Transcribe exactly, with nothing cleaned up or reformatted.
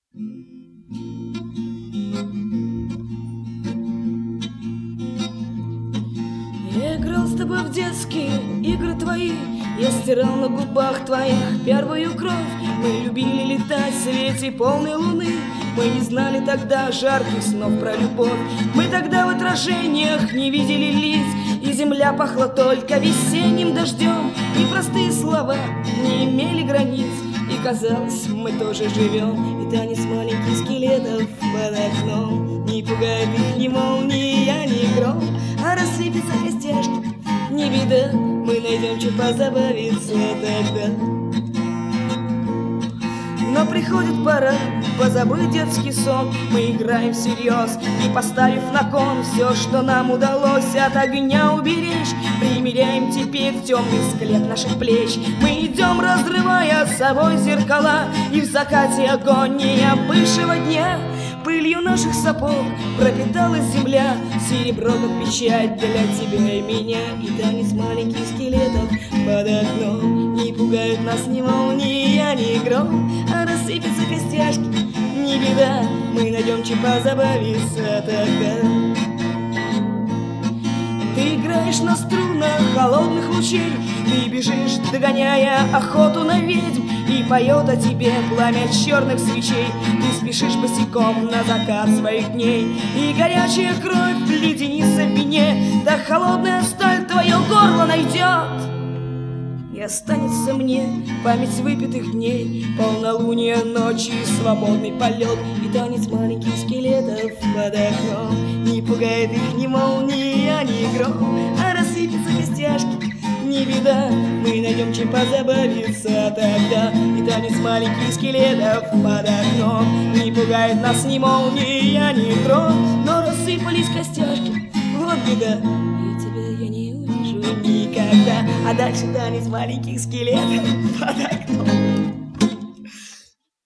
Я играл с тобой в детские игры твои, я стирал на губах твоих первую кровь. Мы любили летать в свете полной луны, мы не знали тогда жарких снов про любовь. Мы тогда в отражениях не видели лиц, и земля пахла только весенним дождем, и простые слова не имели границ, и казалось, мы тоже живем. И танец маленьких скелетов под окном не пугает их ни молния, ни гром, а рассыпятся костяшки, не беда, мы найдем чем позабавиться тогда. Но приходит пора позабыть детский сон, мы играем всерьез и, поставив на кон все, что нам удалось от огня уберечь, примеряем теперь темный склеп наших плеч. Мы идем, разрывая с собой зеркала, и в закате агония бывшего дня. Пылью наших сапог пропиталась земля, серебро как печать для тебя и меня. И танец маленьких скелетов под окном не пугают нас ни молния, ни гром, а рассыпятся костяшки, не беда, мы найдем чем позабавиться тогда. Ты играешь на струнах холодных лучей, ты бежишь, догоняя охоту на ведьм, и поет о тебе пламя черных свечей. Ты спешишь босиком на закат своих дней, и горячая кровь леденится в вине, да холодная сталь твое горло найдет. И останется мне память выпитых дней, полнолуние ночи, свободный полет, и танец маленьких скелетов под окном не пугает их ни молния, ни гром, а рассыпятся костяшки, не беда, мы найдем чем позабавиться тогда. И танец маленьких скелетов под окном не пугает нас ни молния, ни гром, но рассыпались костяшки, вот беда, и тебя я не увижу никогда. А дальше танец маленьких скелетов под окном.